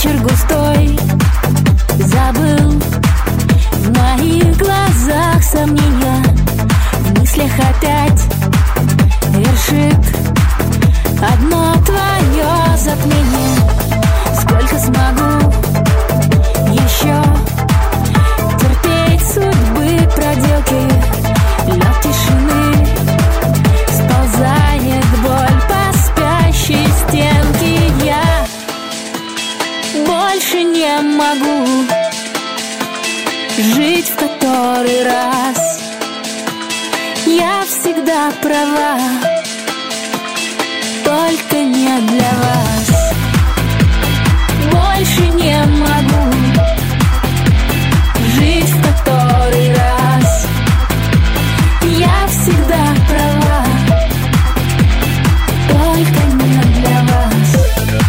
Вечер густой, забыл. В моих глазах сомнения, в мыслях опять вершит одно твое затмение. Сколько смогу еще терпеть судьбы проделки? Лед тишины сползает боль по спящей стенке. Я больше не могу жить в который раз. Я всегда права, только не для вас. Больше не могу жить в который раз. Я всегда права, только не для вас.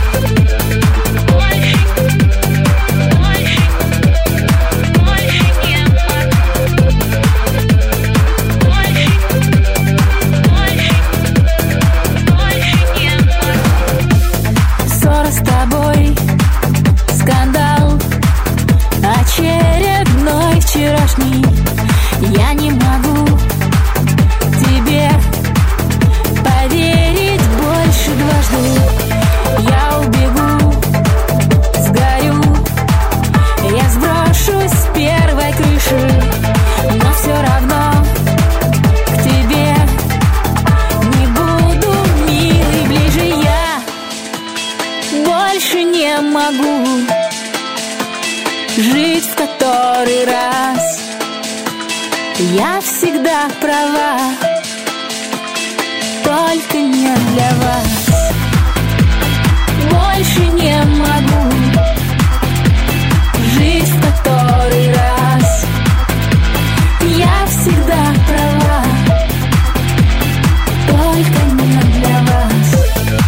Ссора с тобой, скандал очередной вчерашний. Я не могу тебе поверить больше дважды. Я убегу, сгорю, я сброшусь с первой крыши, но все равно к тебе не буду, милый, ближе. Я больше не могу жить в который раз. Я всегда права, только не для вас. Больше не могу жить в который раз. Я всегда права, только не для вас.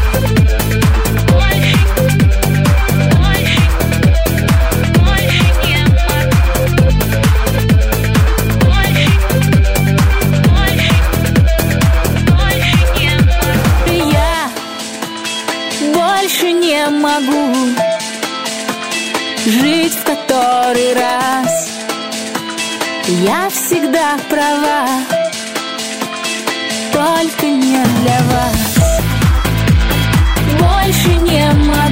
Больше не могу жить в который раз. Я всегда права, только не для вас. Больше не могу